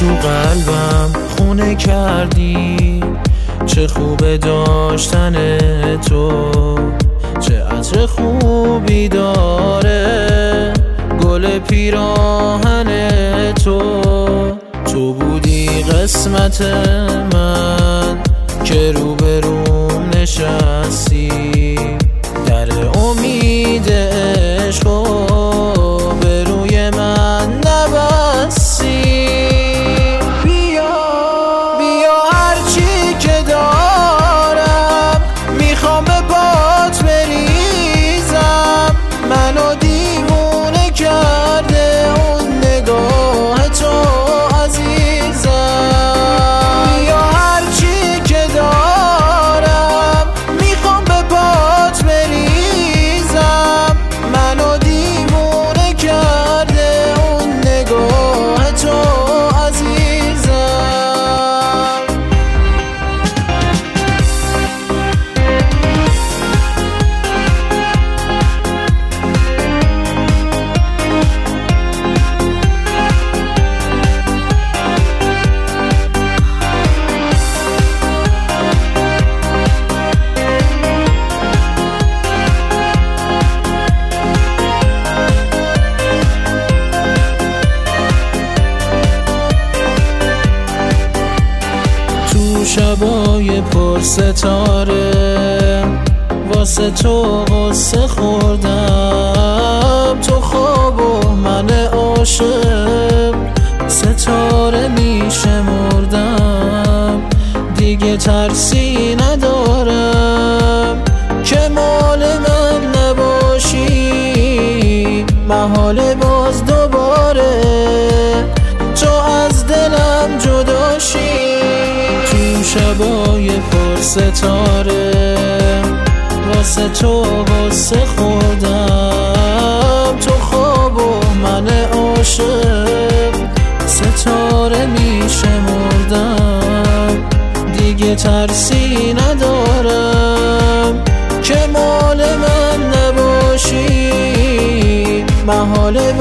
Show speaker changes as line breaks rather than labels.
تو قلبم خونه کردی، چه خوبه داشتن تو، چه عطر خوبی داره گل پیراهن تو بودی قسمت من که روبروم نشستی، در امید عشق به روی من نبستی. بیا هرچی که دارم میخوام به باد بریزم، منو دیوونه کرده اون نگاه تو عزیزم. بیا هرچی که دارم میخوام به باد بریزم، منو دیوونه کرده اون نگاه تو عزیزم. شبای پر ستاره واسه تو غصه خوردم، تو خواب و من عاشق ستاره میشمردم، دیگه ترسی ندارم که مال من نباشی، محاله باز دوباره تو از دلم جدا شی. شبای پر ستاره واسه تو غصه خوردم، تو خواب و من عاشق ستاره میشمردم، دیگه ترسی ندارم که مال من نباشی، محاله